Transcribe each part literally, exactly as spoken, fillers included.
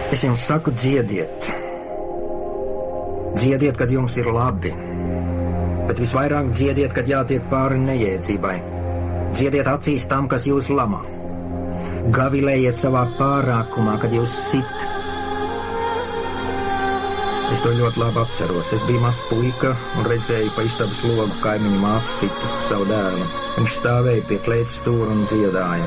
Es jums saku, dziediet. Dziediet, kad jums ir labi. Bet visvairāk dziediet, kad jātiek pāri nejēdzībai. Dziediet acīs tam, kas jūs lamā. Gavilējiet savā pārākumā, kad jūs sit. Es to ļoti labi atceros. Es biju mazs puika un redzēju pa istabas logu kaimiņu māte sita savu dēlu. Viņš stāvēja pie kleitas stūra un dziedāja.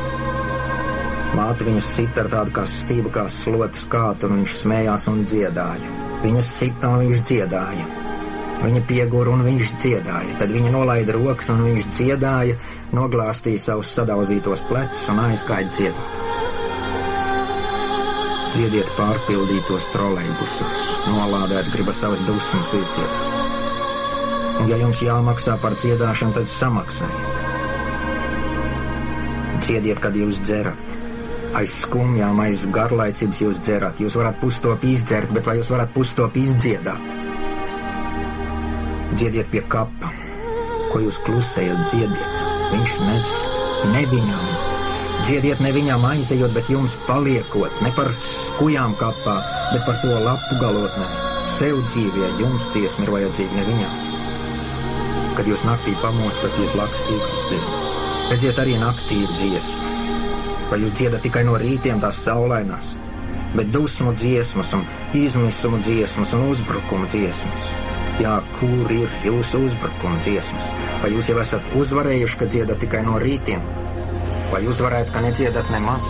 Māte viņas sita ar tādu kā stību, kā slotas kātu, un viņš smējās un dziedāja. Viņas sita un viņš dziedāja. Viņa piegura un viņš dziedāja. Tad viņa nolaida rokas un viņš dziedāja, noglāstīja savus sadauzītos plecus un aizgāja dziedātājs. Dziediet pārpildītos trolejbusos, nolādēt gribas savas dusmas izdziedāt. Un ja jums jāmaksā par dziedāšanu, tad samaksājiet. Dziediet, kad jūs dzerat. Aiz skumjām, aiz garlaicības jūs dzerat. Jūs varat pustopi izdzert, bet vai jūs varat pustopi izdziedāt? Dziediet pie kapa. Ko jūs klusējat, dziediet. Viņš nedzird. Ne viņam. Dziediet ne viņam aizejot, bet jums paliekot. Ne par skujām kapā, bet par to lapu galotnē. Sev dzīvē jums dziesma ir vajadzīga, ne viņam. Kad jūs naktī pamostat, jūs lakstīgums dziedat. Redziet, arī naktī ir dziesma. Vai jūs dziedat tikai no rītiem tās saulainās, bet dusmu dziesmas un izmisumu dziesmas un uzbrukumu dziesmas. Jā, kur ir jūsu uzbrukuma dziesmas? Vai jūs jau esat uzvarējuši, ka dziedat tikai no rītiem? Vai uzvarēt, ka nedziedat nemaz?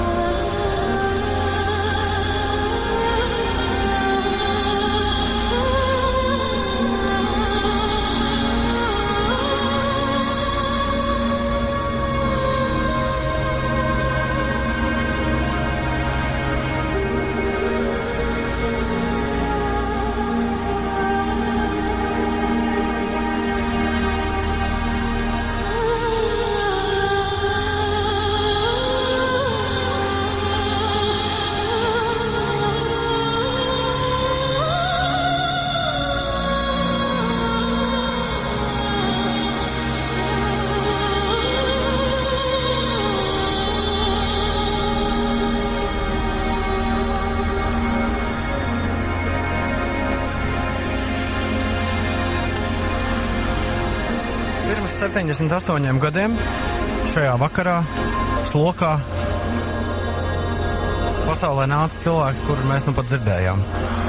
septiņdesmit astoņiem gadiem šajā vakarā slokā pasaulē nāca cilvēks, kuru mēs nu pat dzirdējām.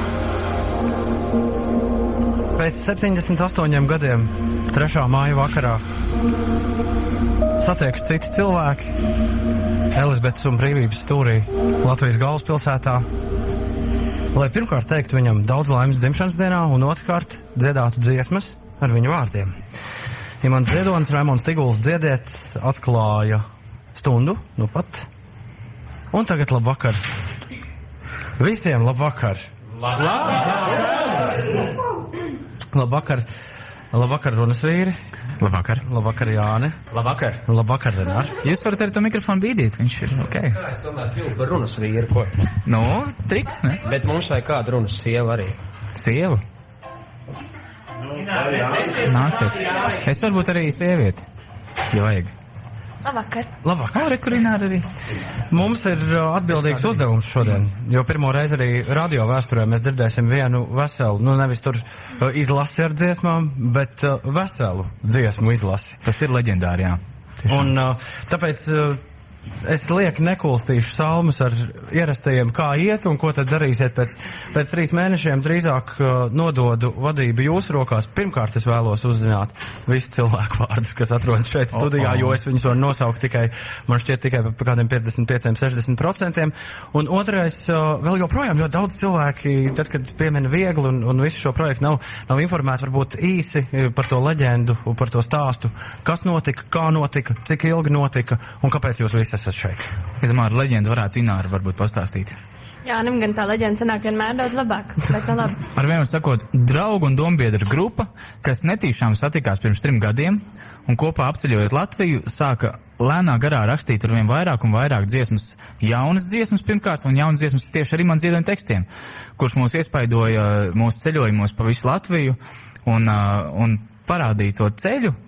Pēc septiņdesmit astoņiem gadiem trešā māja vakarā satiekas citi cilvēki Elizabetes un Brīvības stūrī Latvijas galvaspilsētā, lai pirmkārt teiktu viņam daudz laimes dzimšanas dienā un otrkārt dziedātu dziesmas ar viņu vārdiem. Imants Ziedonis, Raimonds Tiguls dziediet atklāja stundu, nu pat. Un tagad labvakar. Visiem labvakar. Labvakar. Labvakar. Labvakar, runas vīri. Labvakar. Labvakar, Jāni. Labvakar. Labvakar, Renār. Jūs varat arī to mikrofonu bīdīt, viņš ir ok. Kā es tomēr kļuvu par runas vīru, ko? Nu, triks, ne? Bet mums vajag kādu runas sievu arī. Sievu? Nāciet. Es varbūt arī sievieti, jo vajag. Labvakar. Labvakar. Rekurināri arī. Mums ir atbildīgs uzdevums šodien, jo pirmo reizi arī radio vēsturē mēs dzirdēsim vienu veselu, nu nevis tur izlasi ar dziesmām, bet veselu dziesmu izlasi. Tas ir leģendāri, jā. Tiešām. Un tāpēc es lieki nekulstīšu salmus ar ierastajiem, kā iet un ko tad darīsiet pēc, pēc trīs mēnešiem. Drīzāk uh, nododu vadību jūsu rokās. Pirmkārt, es vēlos uzzināt visu cilvēku vārdus, kas atrodas šeit studijā, oh, oh. jo es viņus varu nosaukt tikai, man šķiet, tikai par kādiem piecdesmit pieciem, sešdesmit procentiem. Un otrais, uh, vēl joprojām ļoti daudz cilvēki, tad, kad piemina viegli un, un visu šo projektu nav, nav informēti, varbūt īsi par to leģendu, par to stāstu, kas notika, kā notika, cik ilgi notika un kāpēc jūs visi esat šeit. Es domāju, ar leģendu varētu Ināra varbūt pastāstīt. Jā, nem gan tā leģenda sanāk vienmēr daudz labāk, bet tā labi. Ar vienmēr sakot, draugu un dombiedru grupa, kas netīšām satikās pirms trim gadiem un kopā apceļojot Latviju, sāka lēnā garā rakstīt ar vien vairāk un vairāk dziesmas, jaunas dziesmas pirmkārt un jaunas dziesmas tieši arī man Ziedoņa tekstiem, kurš mūs iespaidoja mūsu ceļojumos pa visu Latviju un, uh, un parādīja to ceļu,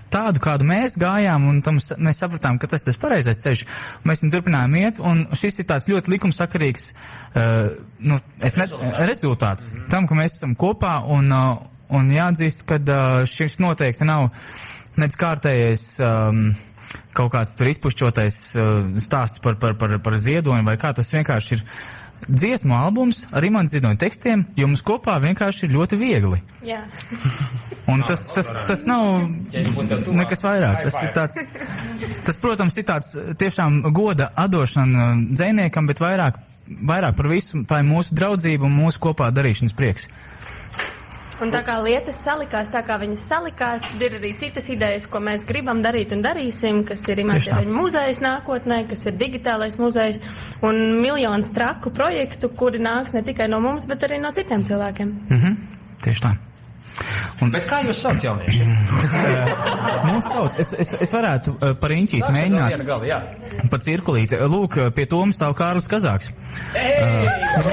tādu, kādu mēs gājām, un tam mēs sapratām, ka tas ir tas pareizais ceļš. Mēs viņu turpinājām iet, un šis ir tāds ļoti likumsakarīgs uh, nu, es ne, rezultāts tam, ka mēs esam kopā, un, uh, un jāatzīst, ka uh, šis noteikti nav nec kārtējais um, kaut kāds tur izpušķotais uh, stāsts par, par, par, par ziedoni, vai kā tas vienkārši ir dziesmu albums ar Imants Ziedoņa tekstiem, jo mums kopā vienkārši ir ļoti viegli. Jā. Un tas, tas, tas nav nekas vairāk. Tas ir tāds, tas, protams, ir tāds tiešām goda atdošana dzejniekam, bet vairāk, vairāk par visu tā ir mūsu draudzība un mūsu kopā darīšanas prieks. Un tā kā lietas salikās, tā kā viņas salikās, tad ir arī citas idejas, ko mēs gribam darīt un darīsim, kas ir Imants Ziedoņa muzejs nākotnē, kas ir digitālais muzejs un miljons traku projektu, kuri nāks ne tikai no mums, bet arī no citiem cilvēkiem. Mhm, tieši tā. Un, bet kā jūs sauc jaunieši? Mūs sauc, es, es, es varētu uh, par Inķīti mēģināt. Gali, pa cirkulīti. Lūk, pie Toma stāv Kārlis Kazāks. Ei!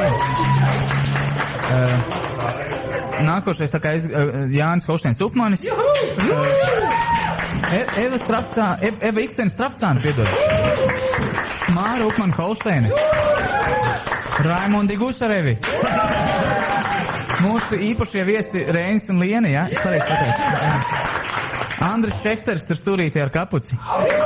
Uh, uh, nākošais tā kā es, uh, Jānis Holšteins Upmanis. Uh, e, Eva Strapcāna, e, Eva Ikstena Strapcāna, piedod. Māra Upmana Holšteina. Raimundi Gusarevi. Mūsu īpašie viesi Reinis un Liena, jā? Es pareizi pateicu. Andris Čeksters tur stūrīti ar kapuci.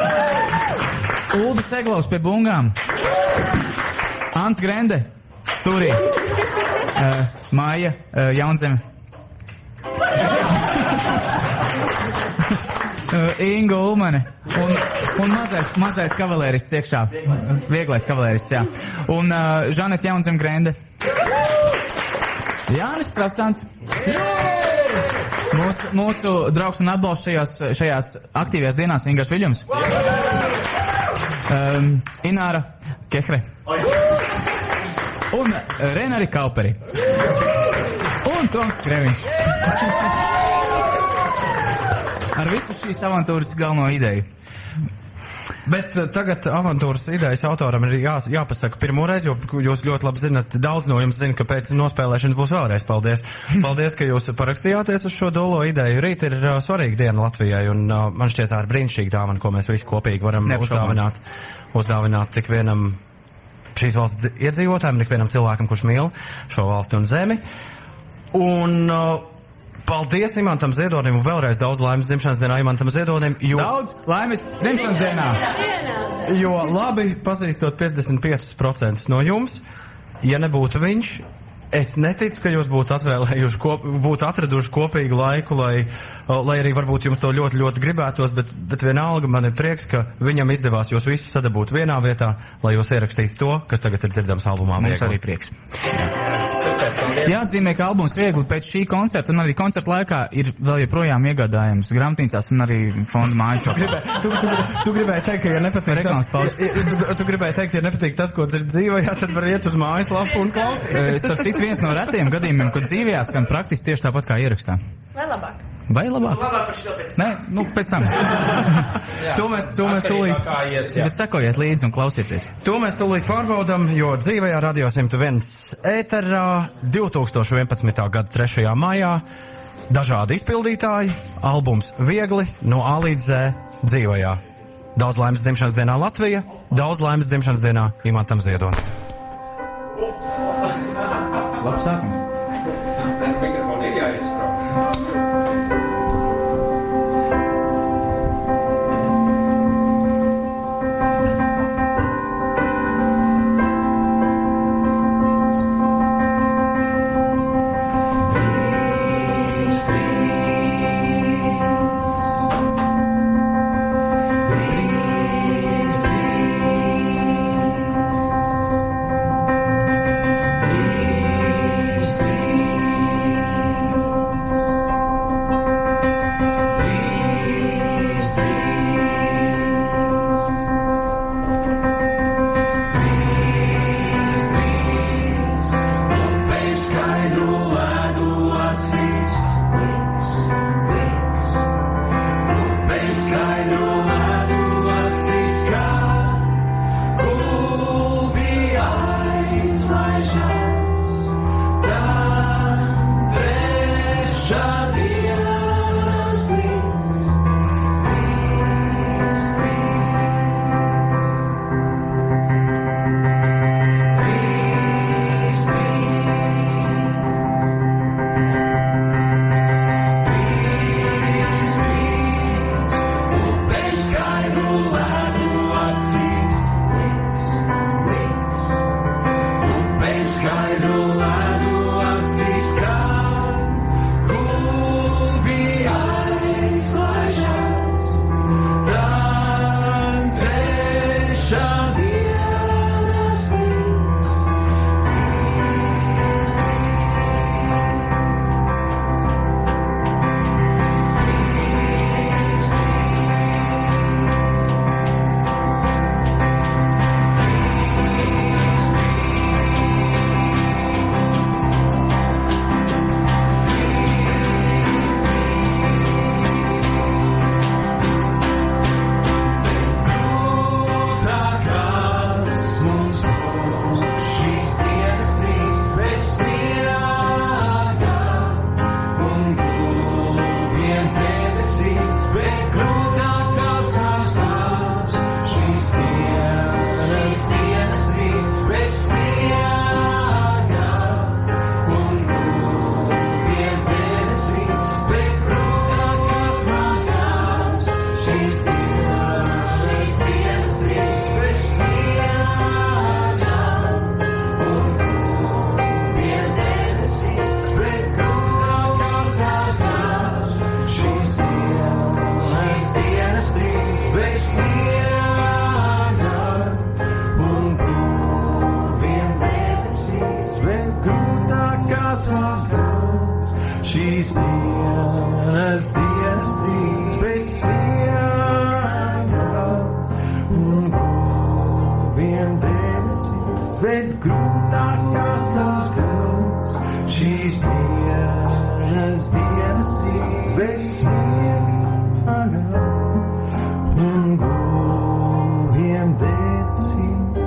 Ulda Seglaus pie bungām. Ants Grende stūrī. Uh, Māja uh, Jaunzeme. uh, Inga Ulmane. Un, un mazais, mazais kavalērists iekšā. Vieglais kavalērists, jā. Un uh, Žanet Jaunzeme Grende. Jānis Strapcāns. Mūsu, mūsu draugs un atbalsts šajās, šajās aktīvajās dienās Ingars Viļums. Um, Ināra Kehre. Un Renari Kauperi. Un Toms Kreviņš. Ar visu šīs avantūras galveno ideju. Bet uh, tagad avantūras idejas autoram ir jā, jāpasaka pirmoreiz, jo jūs ļoti labi zinat, daudz no jums zina, ka pēc nospēlēšanas būs vēlreiz. Paldies. Paldies, ka jūs parakstījāties uz šo dolo ideju. Rīt ir uh, svarīga diena Latvijai, un uh, man šķiet tā ir brīnišķīga dāvana, ko mēs visi kopīgi varam uzdāvināt, uzdāvināt tik vienam šīs valsts iedzīvotājiem, tik vienam cilvēkam, kurš mīl šo valsti un zemi. Un... Uh, Paldies Imantam Ziedonim un vēlreiz daudz laimes dzimšanas dienā Imantam Ziedonim. Jo, daudz laimes dzimšanas dienā. Jo labi pazīstot piecdesmit piecus procentus no jums, ja nebūtu viņš, es neticu, ka jūs būtu atvēlējuši, kop, būtu atraduši kopīgu laiku, lai, lai arī varbūt jums to ļoti, ļoti gribētos, bet, bet vienalga man ir prieks, ka viņam izdevās jūs visus sadabūt vienā vietā, lai jūs ierakstītu to, kas tagad ir dzirdams albumā. Mums arī prieks. Jāatzīmē, ka albums Viegli pēc šī koncerta un arī koncerta laikā ir vēl joprojām iegādājams grāmatnīcās un arī fonda mājaslapā. Tu, tu, tu gribēji teikt, ka ja nepatīk tas, ja, tu, tu gribēji teikt, ja nepatīk tas, ko dzird dzīvē, jā, tad var iet uz mājaslapu un klausīt. Starp citu viens no retiem gadījumiem, kad dzīvējā skan praktiski tieši tāpat kā ierakstā. Vai labāk? Vai labāk? Labāk par šo pēc tam. Nē, nu pēc tam. to mēs, to mēs tūlīt. Ies, Bet sekojiet līdzi un klausieties. To mēs tūlīt pārbaudam, jo dzīvējā Radio simt viens ēterā divi tūkstoši vienpadsmitā gada trešajā maijā dažādi izpildītāji, albums Viegli no A līdz Z dzīvējā. Daudz laimes dzimšanas dienā Latvija, daudz laimes dzimšanas dienā Imantam Ziedonim. Labs sākums. Mikrofoni ir jāieskrauj. Please bez sniega un guviem debesīs.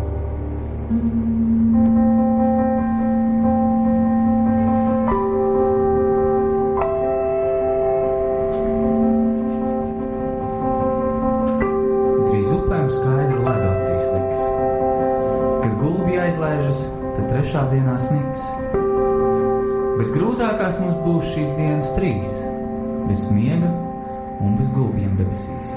Drīz upēm skaidri lega acīs liks. Kad gulbi aizlaižas, tad trešā dienā sniks. Bet grūtākās mums būs šīs dienas trīs, bez sniega un bez gulbiem debesīs.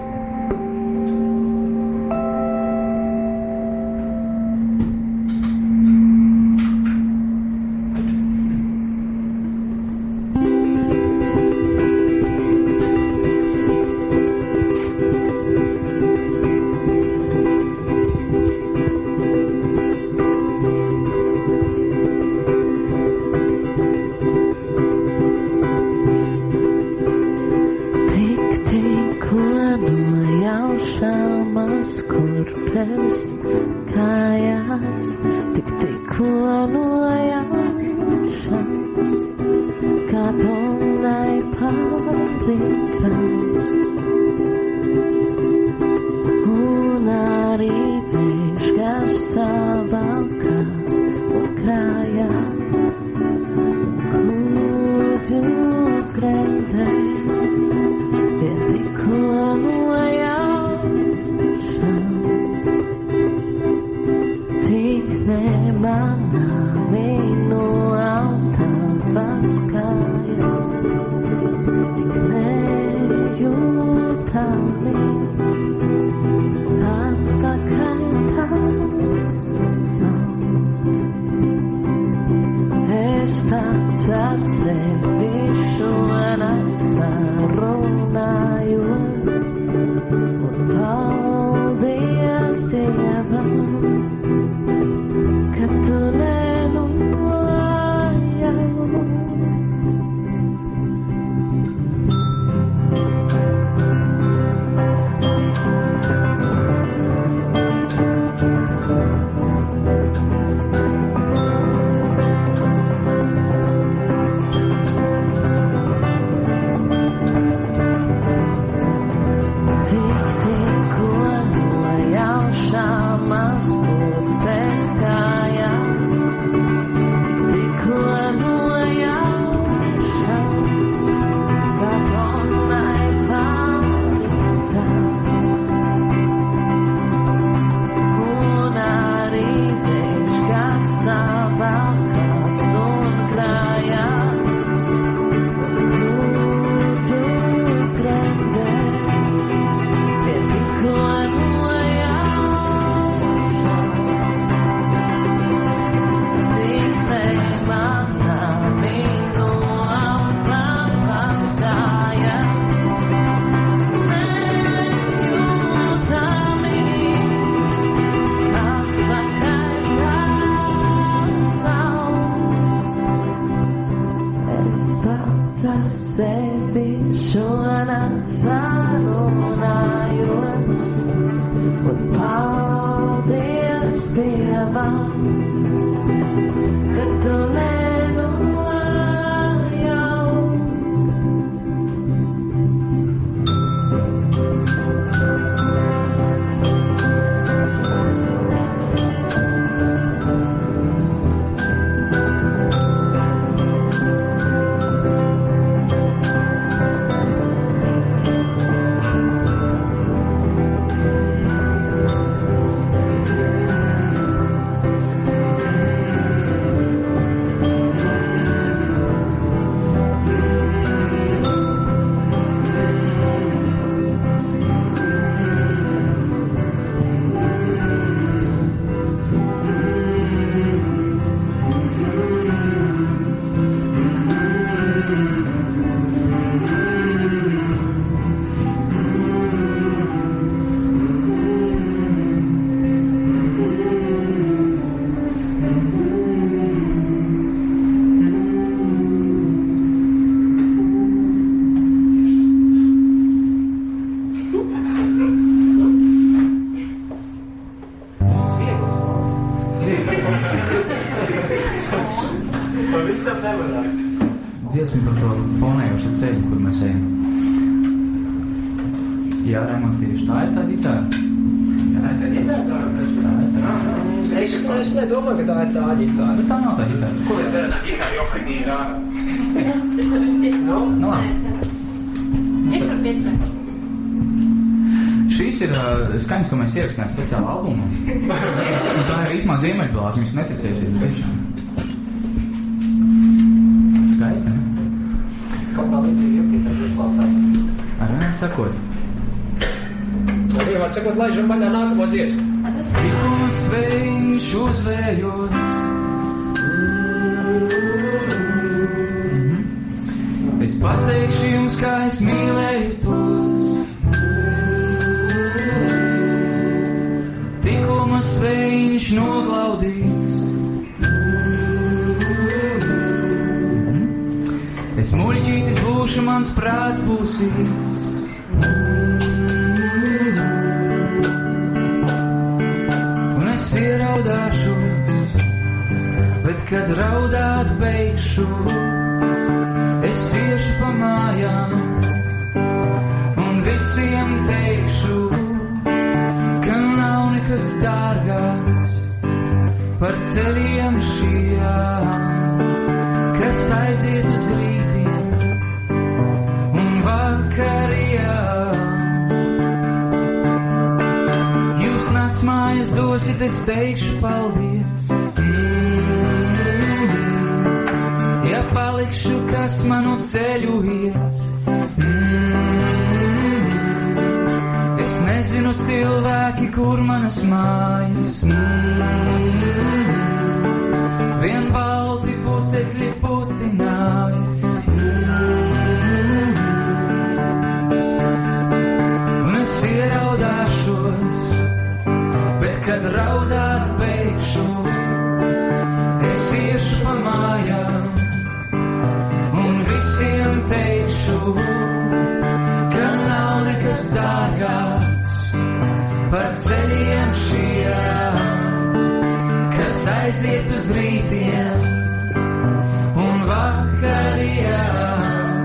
dziesmu par to fonējošo ceļu, kur mēs ejam. Jā, Raimond, tieši tā ir tā ģitāra. Jā, tā ir ģitāra, tā ir ģitāra. Es, es nedomāju, ka tā ir tā ģitāra. Bet tā nav tā ģitāra. Ko mēs darām? Tā ģitāra jau fainī ir ārā. Es varu pietrāt. Nu? Nu, labi. Es varu pietrāt. Šīs ir uh, skaņas, ko mēs ierakstījām speciālu albumu. Un tā ir īsmā Ziemeļblāzma, jūs neticēsiet. Beidzām. Skaisti, ne? Kaut kā līdzīgi iepriekš klausās. Ar vienam sakot. No vienmēr sakot, laižam vaļā nākamo dziesmu. Tikuma sveņš uzvējot. Es pateikšu jums, kā es mīlēju tos. Tikuma sveņš noglaudīs. Es muļķītis būšu, mans prāts būsīs. Un es ieraudāšos, bet kad raudāt beigšu, es iešu pa mājām un visiem teikšu, ka nav nekas dārgāks par ceļiem šiem, kas aiziet uz rītiem un vakariem. Jūs nakts mājas dosit, es teikšu paldies. Ja palikšu, kas manu ceļu ies. Es nezinu cilvēki, kur manas mājas. Vien balti putekļi putinājis. Un es ieraudāšos, bet kad raudāt beigšu, es iešu pa mājām un visiem teikšu, ka nav nekas dārgāks par ceļiem šiem, kas aiziet uz rītiem un vakariem.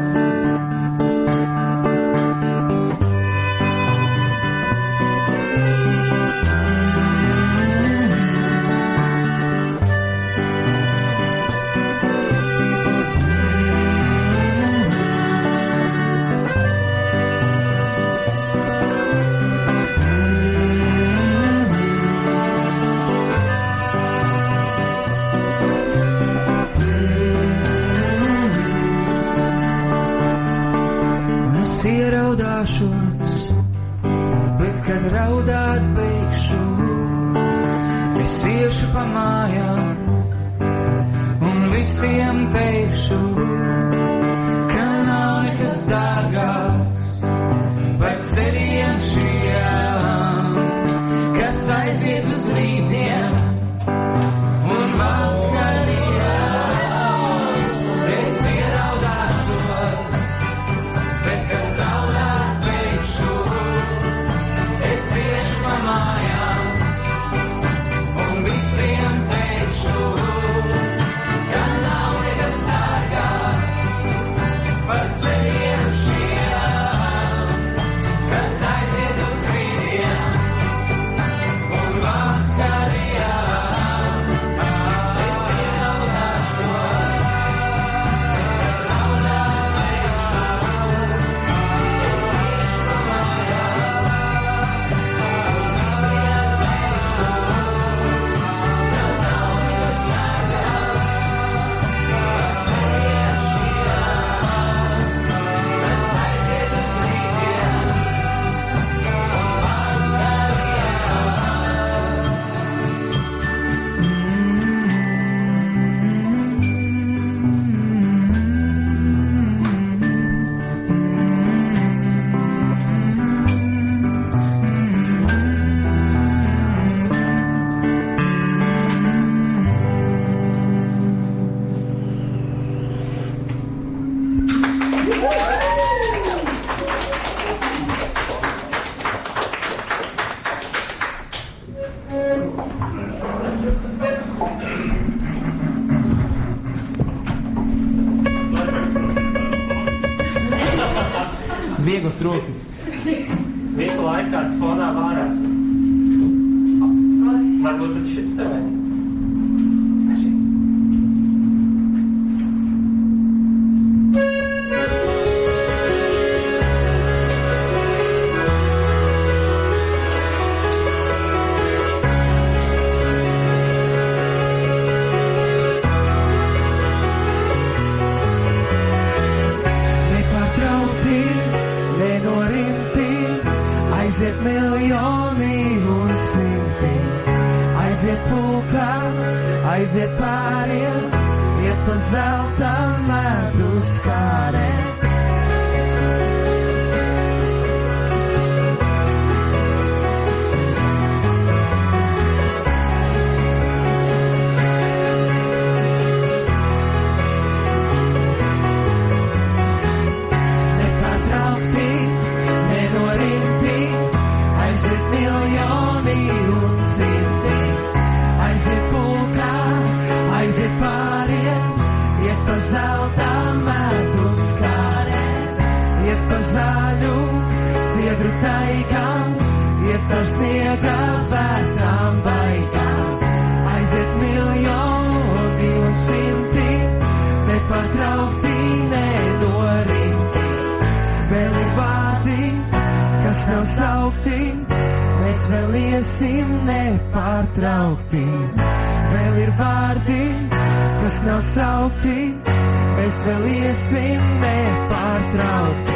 Ieraudāšos, bet kad raudāt beigšu, es iešu pa mājām un visiem teikšu, ka nav nekas dārgāks par ceļiem šiem, kas aiziet uz rītiem un vakariem. Es ieraudāšos, bet kad raudāt beigšu, es iešu pa mājām un visiem teikšu, ka nav nekas dārgāks par ceļiem šiem, kas aiziet uz rītiem un vakariem. Es ieraudāšos, bet kad raudāt beigšu, es iešu pa mājām un visiem teikšu, ka nav nekas dārgāks par ceļiem šiem, kas aiziet uz rītiem un vieglas troksnis. Visu laiku kāds fonā vārās. Varbūt tad šis tev vajag. Esi. Nepārtraukti, nenorimti, aiziet miljoni un simti. Aiziet pulkā, aiziet pāriem, iet pa zelta medus kārēm. Nepārtraukti, nenorimti, aiziet miljoni un simti. Aiziet pulkā, aiziet pāriem, iet pa zelta medus kārēm, iet pa zaļu, ciedru taigām, iet caur sniega vētrām baigām. Aiziet miljoni un simti, nepārtraukti, nenorimti. Vēl ir vārdi, kas nav saukti, mēs vēl iesim nepārtraukti. Vēl ir vārdi, kas nav saukti, mēs vēl iesim nepārtraukti.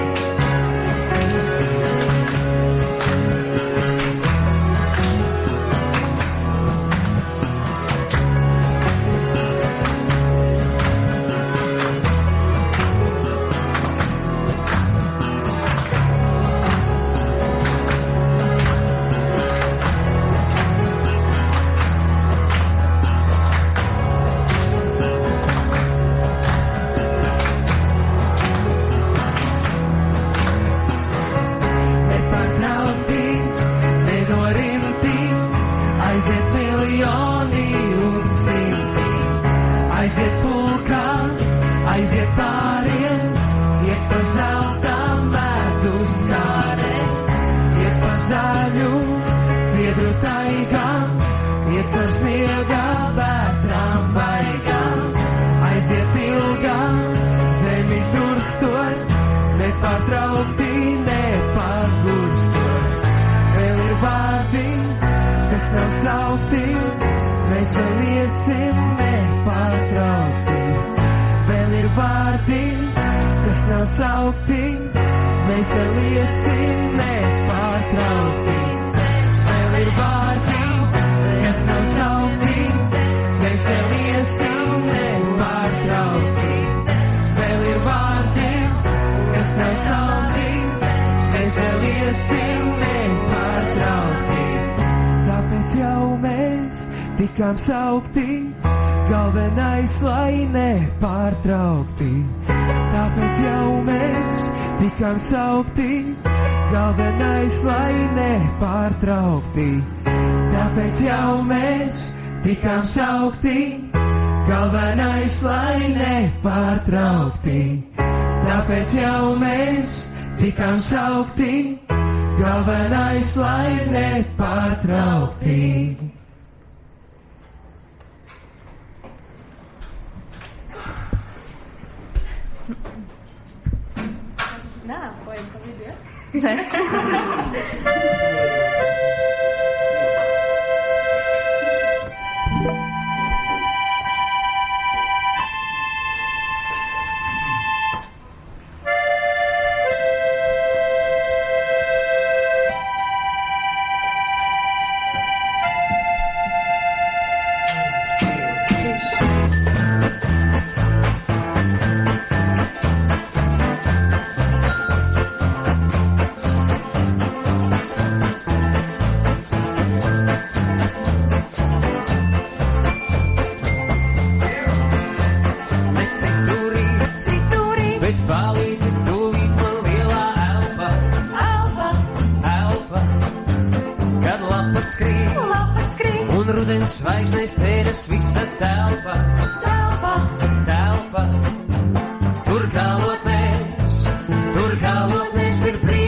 Aiziet pulkā, aiziet pāriem, iet pa zelta medus kārēm, iet pa zaļu, ciedru taigām, iet caur sniega vētrām baigām. Aiziet ilgā, zemi durstot, nepārtraukti, nepārgurstot. Vēl ir vārdi, kas nav saukti, mēs vēl iesim nepārtraukti. Vēl ir vārdi, kas nav saukti, mēs vēl iesim nepārtraukti. Vēl ir vārdi, kas nav saukti, mēs vēl iesim nepārtraukti. Vēl ir vārdi, kas nav saukti, mēs vēl iesim nepārtraukti. Tāpēc jau mēs tikām saukti, galvenais, lai nepārtraukti. Tāpēc jau mēs tikām saukti, galvenais, lai nepārtraukti. Tāpēc jau mēs tikām saukti, galvenais, lai nepārtraukti. Tāpēc jau mēs tikām saukti, galvenais, lai nepārtraukti. Nā, vajag pa video. Zvaigznes ceļas visa telpa, telpa, telpa. Tur galotnēs, tur galotnēs ir brīvs.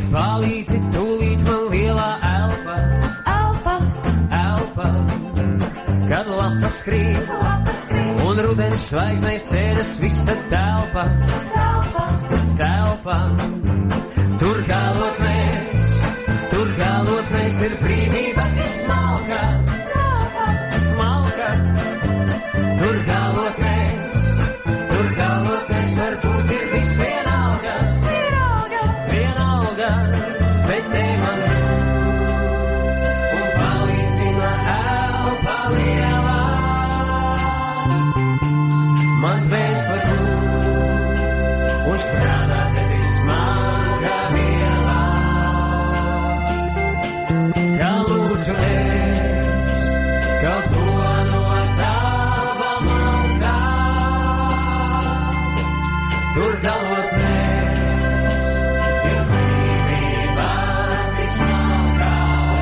palīdzi tūlīt man lielā elpa, elpa, elpa, kad lapas krīt, un rudens zvaigznēs ceļas visa telpa, telpa, telpa, tur galotnēs, tur galotnēs ir brīvība, kas smalka, smalka, tur galotnēs, tur galotnēs varbūt ir viss vienalga, vienalga, vienalga, bet te man un palīdzi man elpa lielā, man dvēsle tu, un strādā tevi smaga vielā, kā lūdzu es, kaut ko no tava maldā, tur galotnēs ir brīvība vismalkā.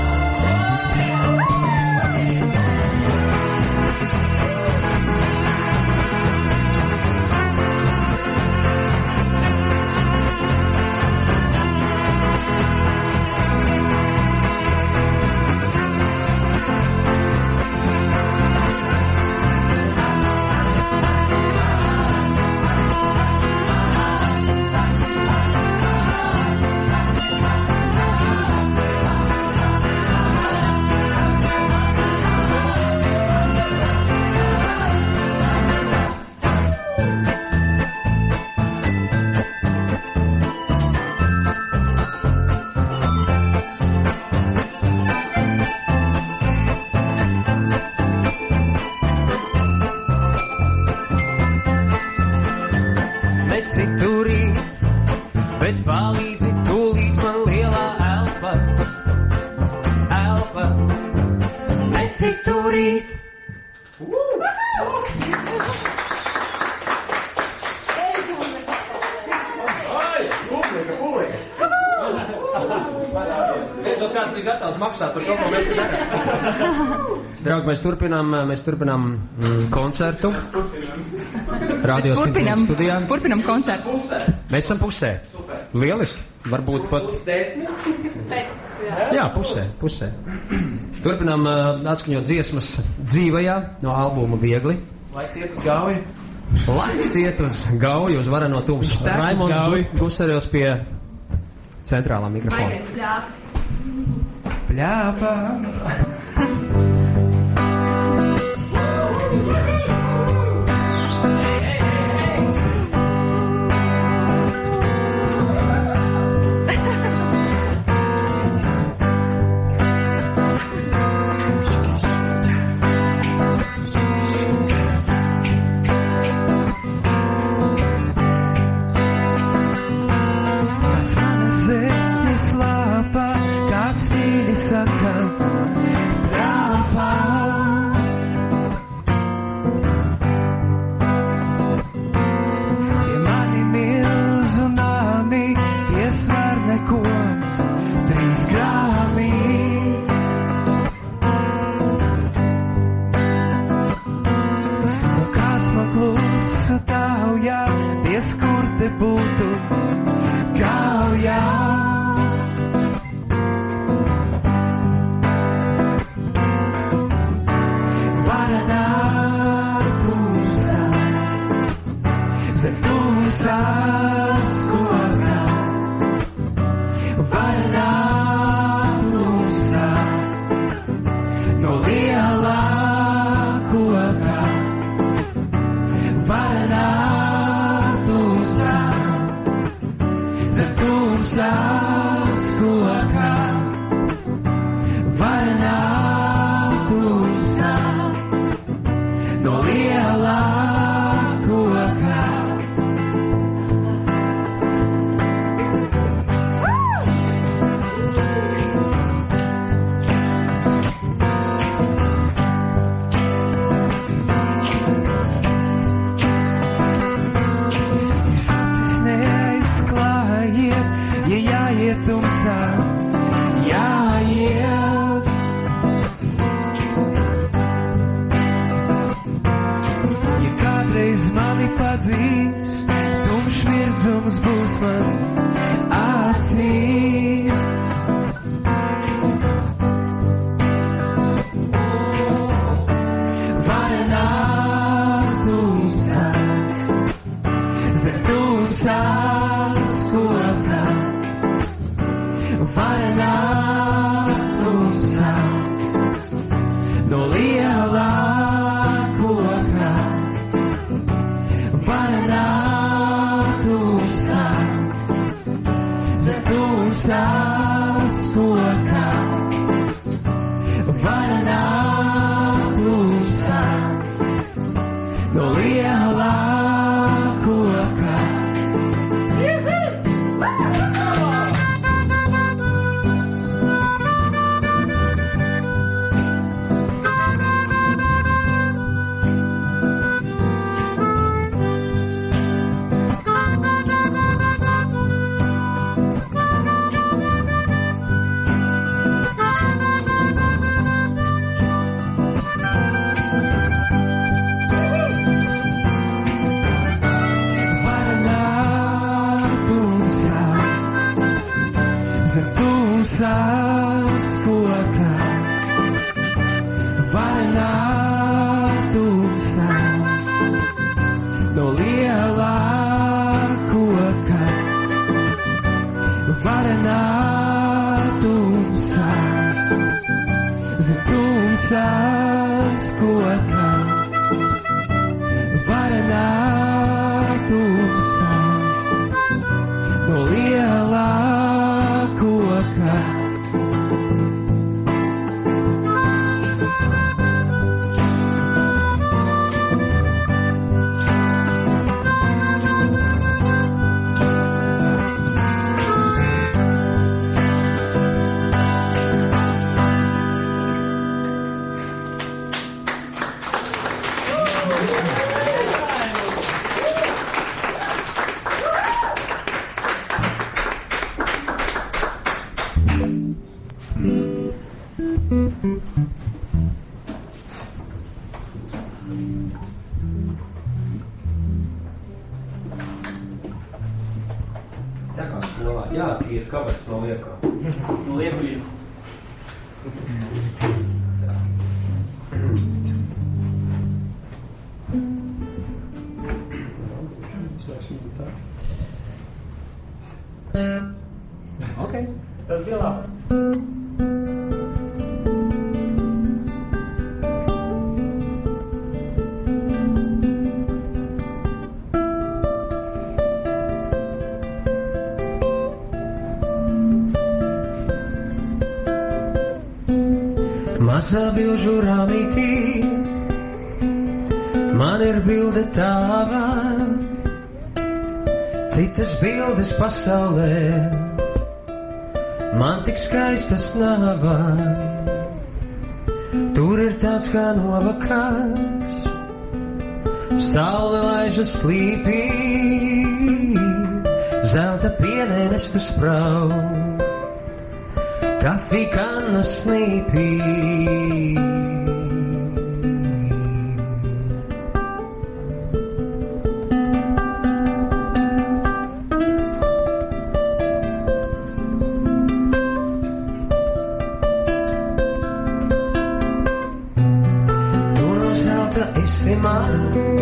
Neci turīt, bet palīdzi tūlīt man lielā elpa, elpa, neci turīt. Beidzot, kāds bija gatavs maksāt par to, ko mēs darām. Draugi, mēs turpinām, mēs turpinām mm, koncertu. Radio Turpinam, studijā. turpinam koncertu. Mēs esam pusē. Lieliski. Varbūt pat. Jā, pusē, pusē. Turpinām uh, atskaņot dziesmas dzīvajā no albuma Viegli. Laiks iet uz gauju. Laiks iet uz gauju, uz vareno tumsu. Raimonds Gusarijos pie centrālā mikrofona. Pļāpā. Saka, prāpā. Tie mani milzu nami, tie svar neko, trīs grāmī. Un kāds man klusu taujā, diez kur te būtu gaujā. Sās kokā, varanā tumsā, no lielā kokā, varanā tumsā, zem tumsās kokā, varanā tumsā, no lielā kokā. Tumsā, varenā tumsā, no lielā kokā, varenā tumsā, zem tumsās kokā, varenā tumsā, no lielā kokā. Tumsās kokā, varenā tumsā, no lielā kokā, varenā tumsā, zem tumsās kokā, varenā tumsā, no lielā kokā. Tā kā skolā, jā, tie ir kabats no liekā. No liekuļiem. Ok, tas bija labi. Mazā bilžu rāmītī, man ir bilde tava, citas bildes pasaulē, man tik skaistas nava. Tur ir tāds kā novakars, saule laižas slīpī, zelta pienēnestu sprau, kafija kanna snīpī. Tu no zelta esi man,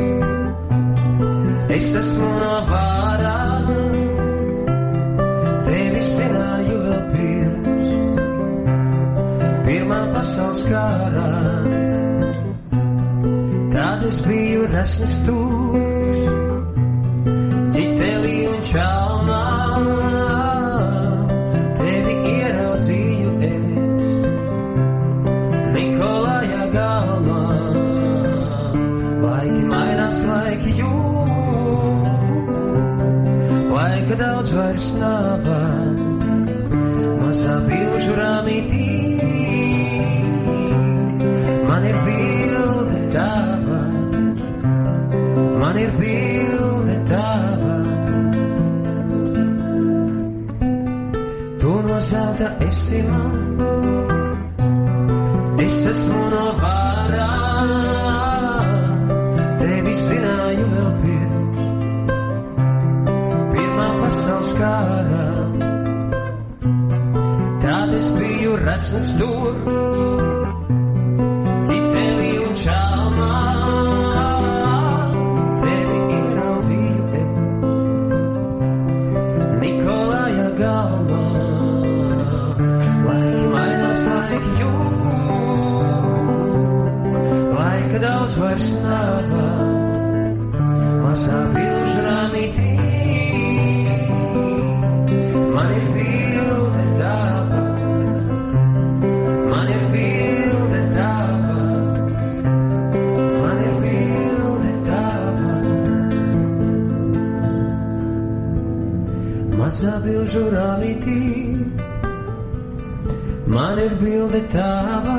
es esmu no vārā, tevi zināju vēl pirms pirmā pasaules kārā. Tad es biju resnes tūks, ķitelī un čalmā, tevi ieraudzīju es, Nikolāja galmā. Laiki mainās, laiki jūt, laika daudz vairs nav, mazā bilžu rāmītī. Man ir bilde tava, man ir bilde tava. Tu no zelta esi man, es esmu no vārā, tevi zināju vēl pirms pirmā pasaules kārā. Tad es biju resnes tur, Nikolāja galvā. daudz vairs savā mazā bilžu ramitī. Man ir bilde tava, man ir bilde tava, man ir bilde tava. Mazā bilžu ramitī, man ir bilde tava.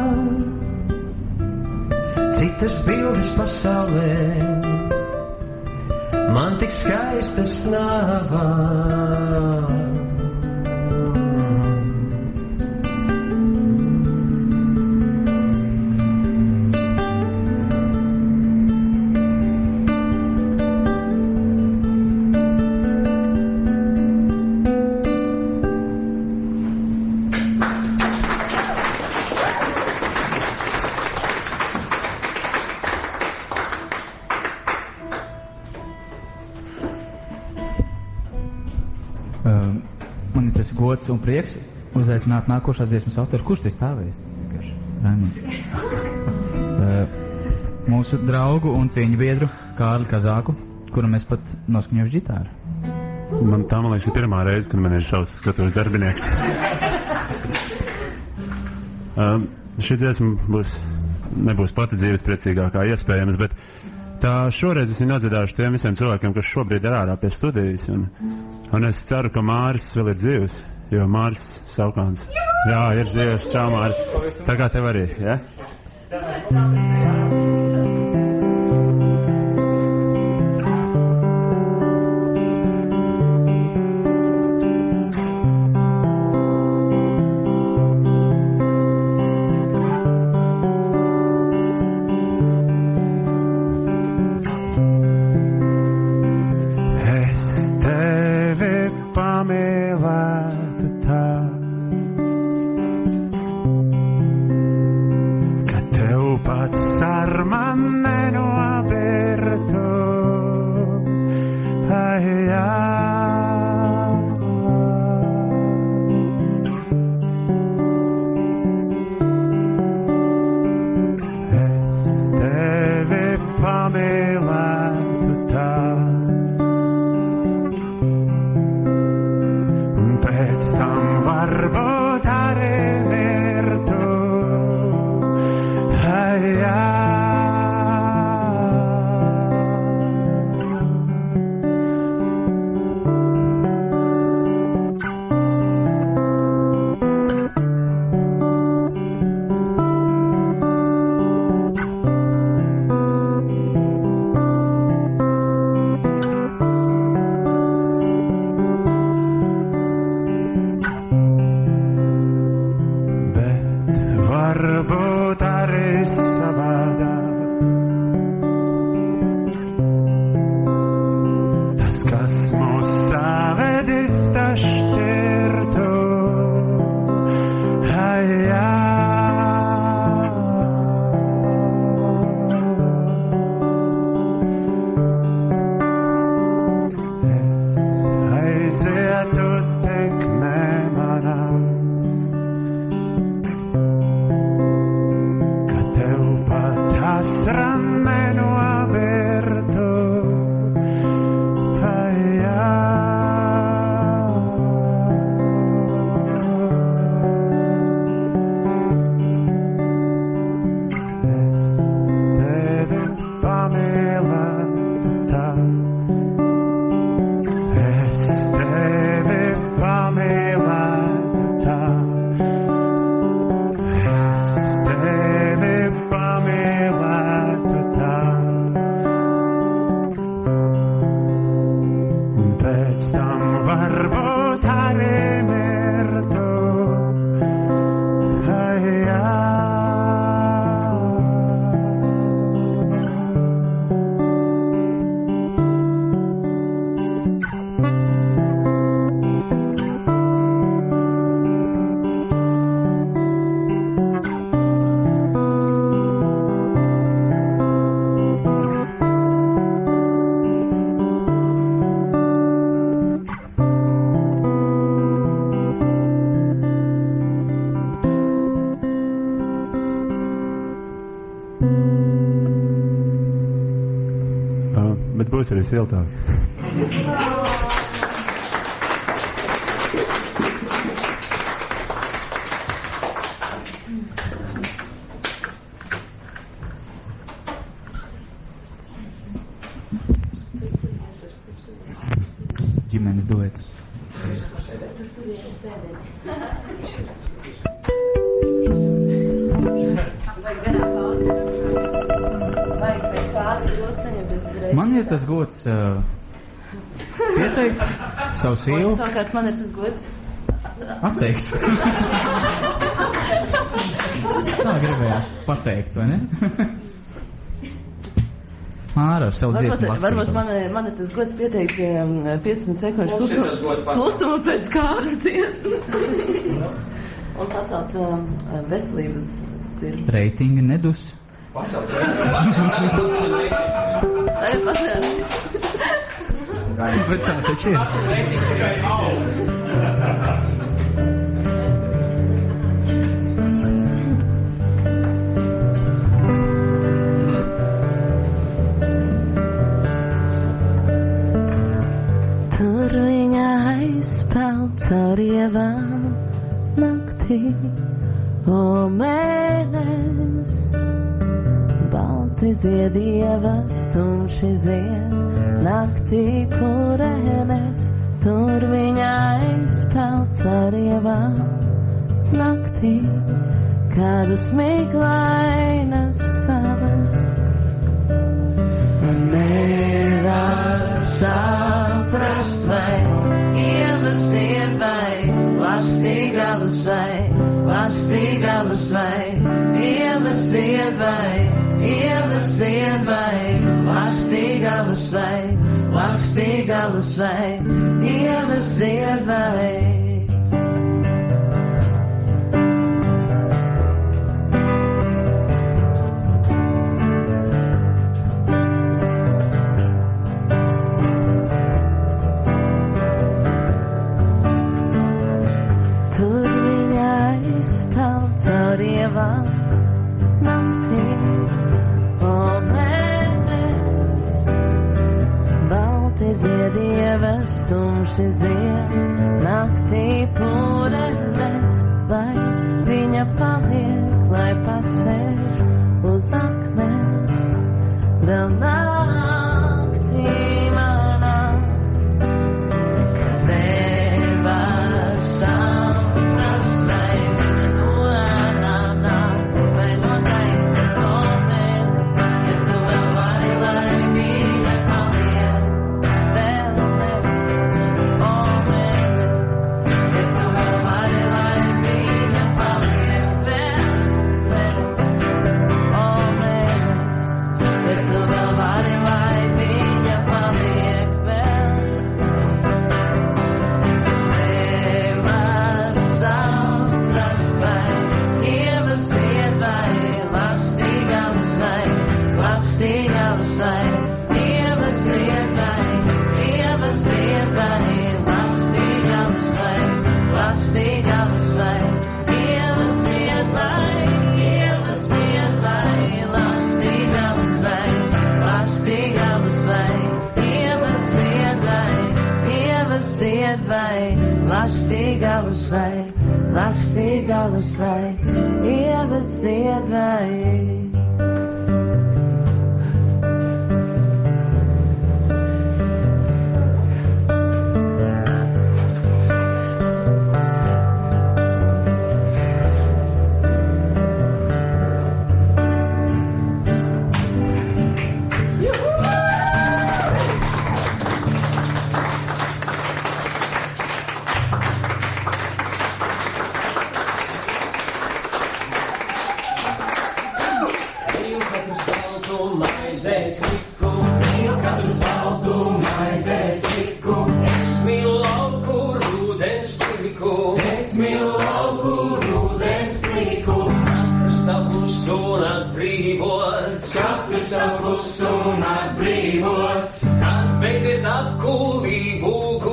Citas bildes pasaulē man tik skaistas nāvā. Gods un prieks uzaicināt nākošās dziesmas autoru. Kurš te stāvēs? Raimunds. uh, mūsu draugu un cīņu biedru Kārli Kazāku, kuram es pat noskaņošu ģitāru. Man tā, man liekas, ir pirmā reize, kad man ir savs skatuves darbinieks. uh, šī dziesma būs, nebūs pati dzīves priecīgākā iespējams, bet tā šoreiz es viņu atdziedāšu tiem visiem cilvēkiem, kas šobrīd ir ārā pie studijas. Un, un es ceru, ka Māris vēl ir dzīvs. Jo Māris Saukāns. Jā, ir dzīves. Čau, Māris. Tā kā tev arī, ja? Es tevi pamīlētu tā, ka tev pats ar man nenobirtu. Ai, jā. Es tevi pamīlētu tā, pēc tam varbūt arī mirtu. Ai, jā. būs arī siltāk. Ģimenes duets. Man ir tas gods uh, pieteikt savu sievu. Savukārt man ir tas gods atteikt. Tā gribējās pateikt, vai ne? Māra ar savu dziesmu lakstīt. Varbūt man, man ir tas gods pieteikt pie piecpadsmit sekundžu klusuma, klusuma pēc kāra dziesmas. Un pacelt um, veselības dzirdu. Reitingi nedus. Pacelt reitingi. Tagad pacelt. Bet tā taču ir. Pacelt reitingi tikai aug. Caur ievām naktī, o mēnes, balti zied ievas, tumši zied naktī purenes, tur viņa aizpeld caur ievām naktī, kādas miglainas savas. Nevar saprast, vai ievas iet vai lakstīgavas vai, lakstīgavas vai, ievas iet vai, ievas iet vai, lakstīgavas vai, lakstīgavas vai, ievas iet vai. Caur ievām naktī, o mēnes, balti zied ievas, tumši zied naktī purenes, lai viņa paliek, lai pasēž uz akmens, vēl naktī manā, kad nevar saprast, vai lakstīgavas vai, lakstīgavas vai, ievas iet vai.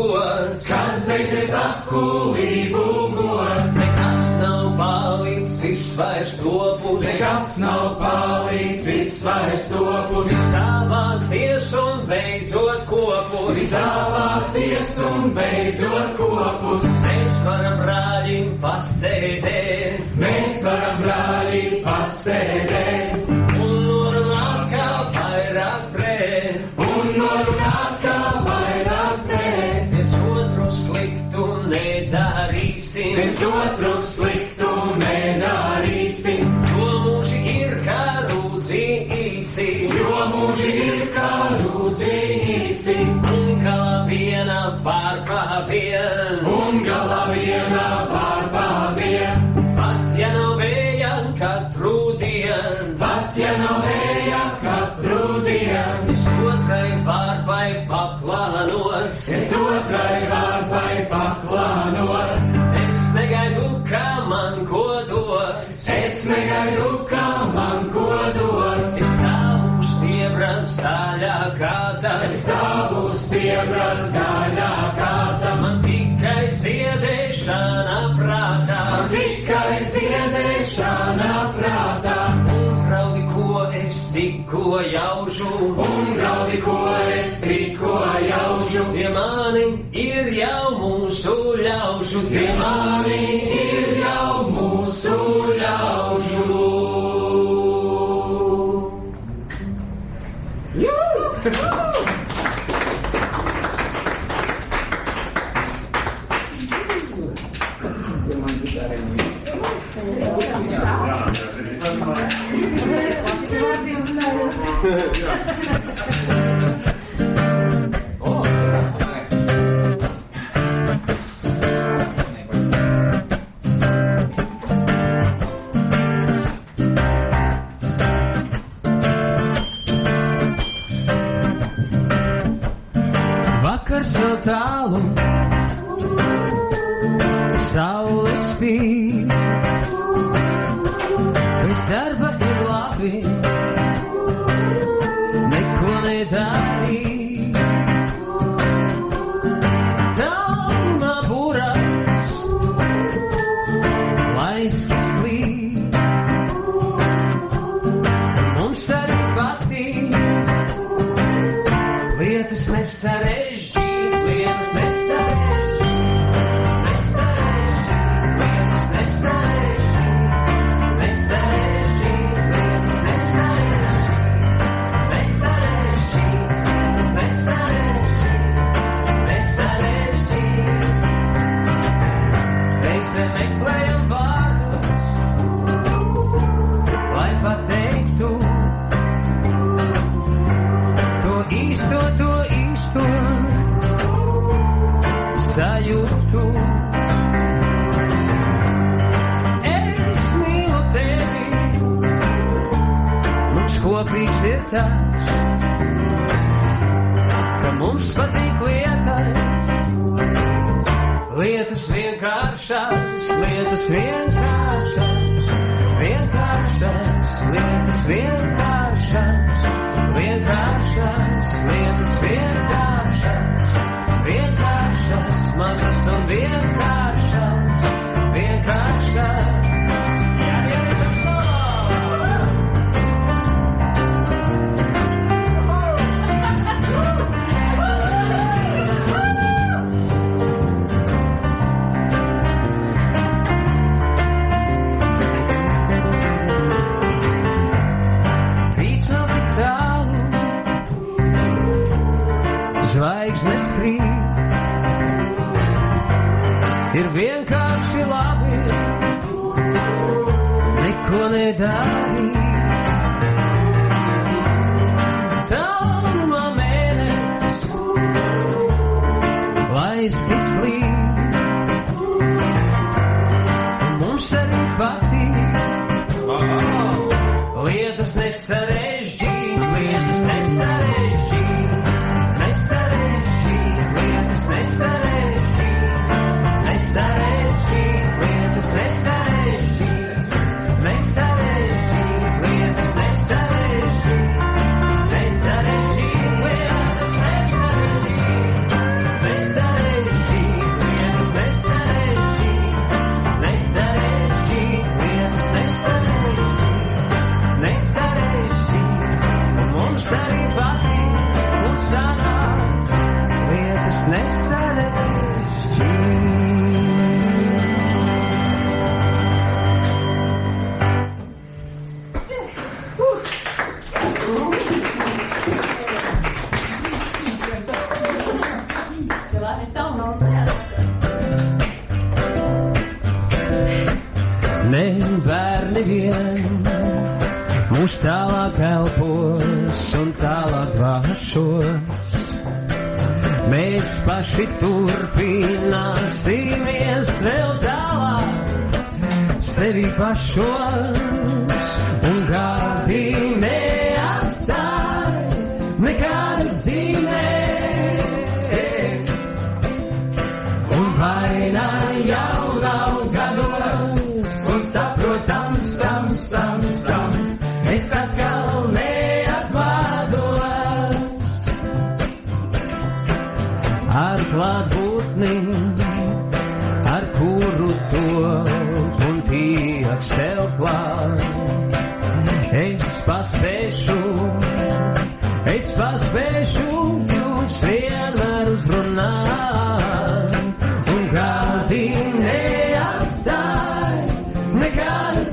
Nekas nav palicis viss vairs topus, nekas nav palīdz, viss vairs topus. Viss savācies un beidzot kopus, viss savācies un beidzot kopus. Mēs varam brāļim pasēdēt, mēs varam brāļim pasēdēt. Un norunāt kā vairāk pret, un norunāt kā vairāk pret. Viens otru sliktu nedarīsim, viens otru sliktu nedarīsim. Jo mūži ir kā rūdzi īsi, jo mūži ir kā rūdzi īsi. Un galā viena vārpā vien, un galā viena vārpā vien. Pat ja nav vēja katru dienu, pat ja nav vēja katru dienu. Es otrai vārpai paplānos, es otrai vārpai paplānos. Es negaidu, kā man ko dos, es negaidu, kā man ko dos. Es stāvu uz stiebra zaļā kāta, es stāvu uz stiebra zaļā kāta. Man tikai ziedēšana prātā, man tikai ziedēšana prātā. Un graudi, ko es tikko jaužu, un graudi, ko es tikko jaužu. Tie mani ir jau mūsu ļaužu, tie mani ir jau mūsu ļaužu. Vakars vēl tālu, saule spīd, pēc darba ir labi, neko nedarīt. Tālumā burās, laiski slīd, mums arī patīk, lietas nesarežģīt, lietas nesarežģīt, nesarežģīt, lietas nesarežģīt, nesarežģīt, lietas nesarežģīt, nesarežģīt, lietas nesarežģīt, nesarežģīt. Reizē meklējam vārdus, lai pateiktu to īsto, to īsto sajūtu. Es mīlu tevi, mums kopīgs ir tas, ka mums patīk lietas, lietas vienkāršas, lietas vienkāršas, vienkāršas, lietas vienkāršas, vienkāršas, lietas vienkāršas, vienkāršas, mazas un vienkāršas, vienkāršas. Jā, vienkāršas solo! Rīts vēl tik tālu, zvaigznes krīt, ir vienkārši labi, neko nedarīt. Tālumā mēnesis, laiski slīd, un mums arī patīk. Lietas nesarežģīt, lietas nesarežģīt, nesarežģīt, lietas nesarežģīt, nesarežģīt, lietas nesarežģīt, nesarežģīt, ne bērni vien, mūs tālāk elpos un tālāk vāšos. Mēs paši turpināsimies vēl tālāk, sevi pašos un gādī neatstāj nekādas zīmēs. Un vainā jau nav gados, un saprotams, tams, tams, tams, es atkal neatvados. Ar klātbūtni, ar kuru to un tieks tev klāt, es paspēšu, es paspēšu jūs vienmēr uzrunāt, un gādī neatstāj nekādas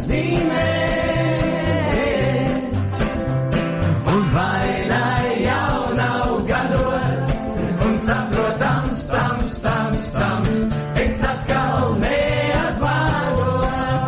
zīmēs. Un vainai jau nav gados, un saprotams, tams, tams, tams, es atkal neatvados.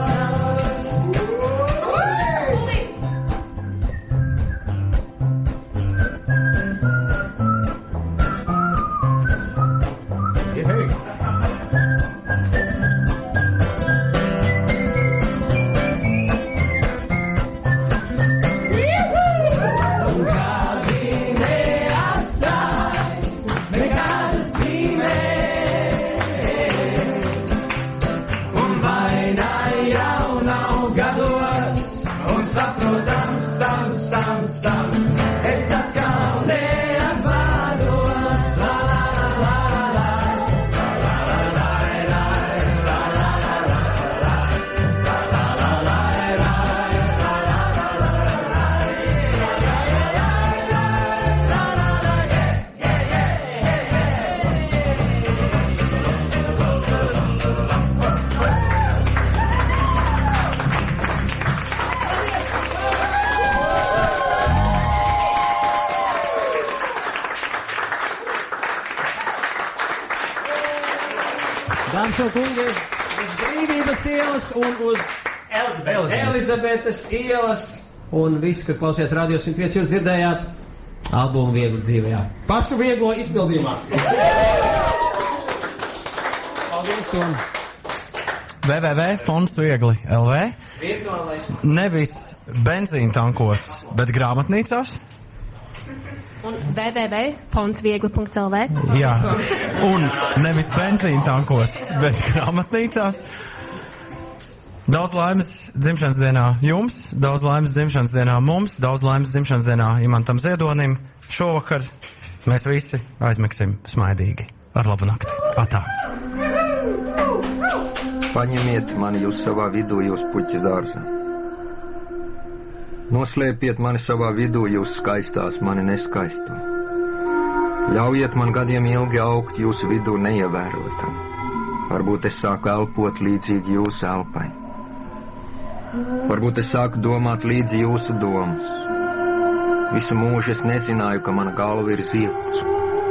Dāmas un kungi, uz Brīvības ielas un uz Elizabetes, Elizabetes ielas un visi, kas klausījās Radio simt pieci, jūs dzirdējāt albumu Viegli dzīvē. Pašu vieglo izpildījumā. Paldies, Tom. w w w punkt fonds viegli punkt l v Nevis benzīna tankos, bet grāmatnīcās. Un w w w punkt fonds viegli punkt l v Jā, un nevis benzīna tankos, bet grāmatnīcās. Daudz laimes dzimšanas dienā jums, daudz laimes dzimšanas dienā mums, daudz laimes dzimšanas dienā Imantam Ziedonim. Šovakar mēs visi aizmigsim smaidīgi. Ar labu nakti. Atā. Paņemiet mani jūs savā vidū, jūs puķis dārzā. Noslēpiet mani savā vidū, jūs skaistās, mani neskaisto. Ļaujiet man gadiem ilgi augt jūsu vidū neievērotam. Varbūt es sāku elpot līdzīgi jūsu elpai. Varbūt es sāku domāt līdzi jūsu domas. Visu mūžu es nezināju, ka mana galva ir ziepts.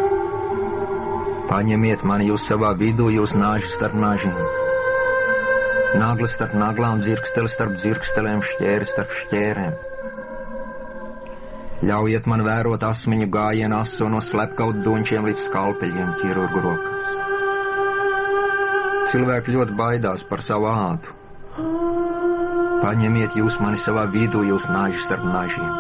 Paņemiet mani jūs savā vidū, jūs nāži starp nāžiem. Naglas starp naglām, dzirksteli starp dzirkstelēm, šķēri starp šķērēm. Ļaujiet man vērot asmiņu gājienu aso no slepkaut duņķiem līdz skalpeļiem ķirurgu rokās. Cilvēki ļoti baidās par savu ādu. Paņemiet jūs mani savā vidū, jūs nāži starp nāžiem.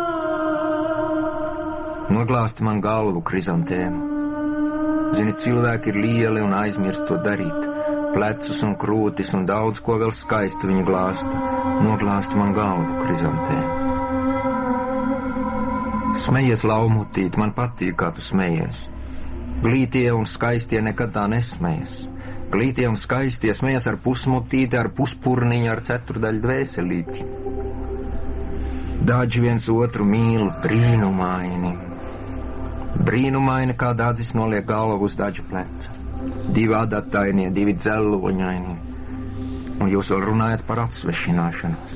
Noglāsti man galvu krizantēmu. Zini, cilvēki ir lieli un aizmirst to darīt. Plecus un krūtis un daudz ko vēl skaistu viņi glāsta. Noglāsti man galvu krizantēmu. Smejies, laumutīt, man patīk, kā tu smejies. Glītie un skaistie nekad tā nesmejas. Glītie un skaistie smejas ar pusmutīti, ar puspurniņu, ar ceturdaļu dvēselīti. Daži viens otru mīl brīnumaini. Brīnumaini, kā dādzis noliek galvu uz dažu pleca. Divi adatainie, divi dzelloņaini. Un jūs vēl runājat par atsvešināšanos.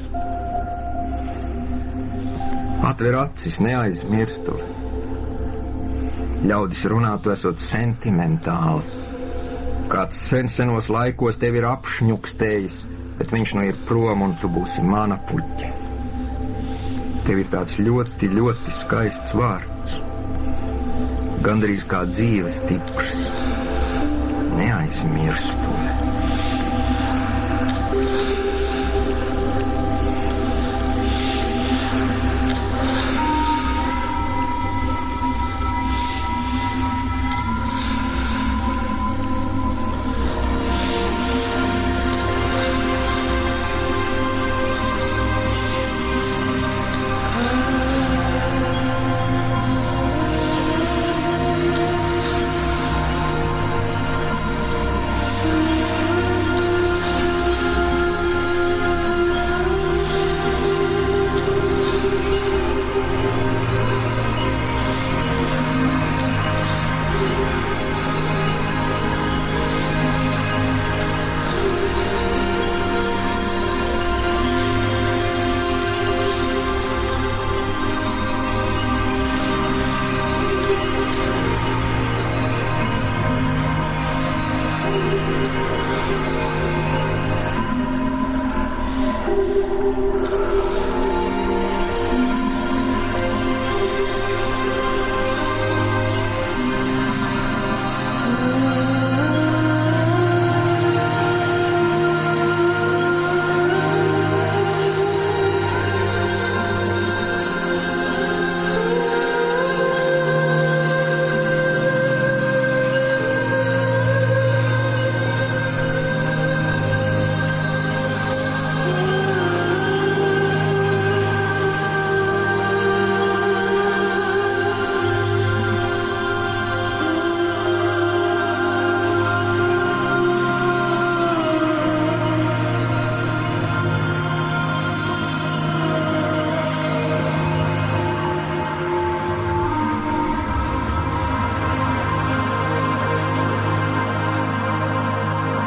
Atver acis, neaizmirst to. Ļaudis runā, tu esot sentimentāli. Kāds sen senos laikos tevi ir apšņukstējis, bet viņš nu ir prom un tu būsi mana puķe. Tev ir tāds ļoti, ļoti skaists vārds. Gandrīz kā dzīves stiprs. Neaizmirstu.